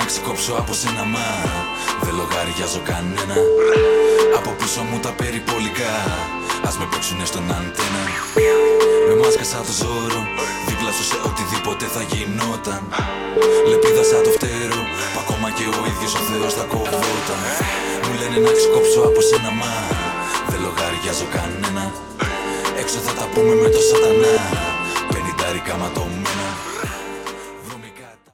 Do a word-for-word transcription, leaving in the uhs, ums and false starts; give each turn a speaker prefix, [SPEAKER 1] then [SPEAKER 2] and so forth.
[SPEAKER 1] ξεκόψω από σένα, μα δεν λογαριάζω κανένα. Από πίσω μου τα περιπολικά, ας με παίξουνε στον αντένα. Με μάσκα σαν το ζώρο, δίπλα σου σε οτιδήποτε θα γινόταν. Λεπίδα σαν το φτέρο, που ακόμα και ο ίδιος ο Θεός θα κοβόταν. Μου λένε να ξεκόψω από σένα, μα δεν λογαριάζω κανένα. Έξω θα τα πούμε με το σατανά, πενηντάρικα ματωμένα.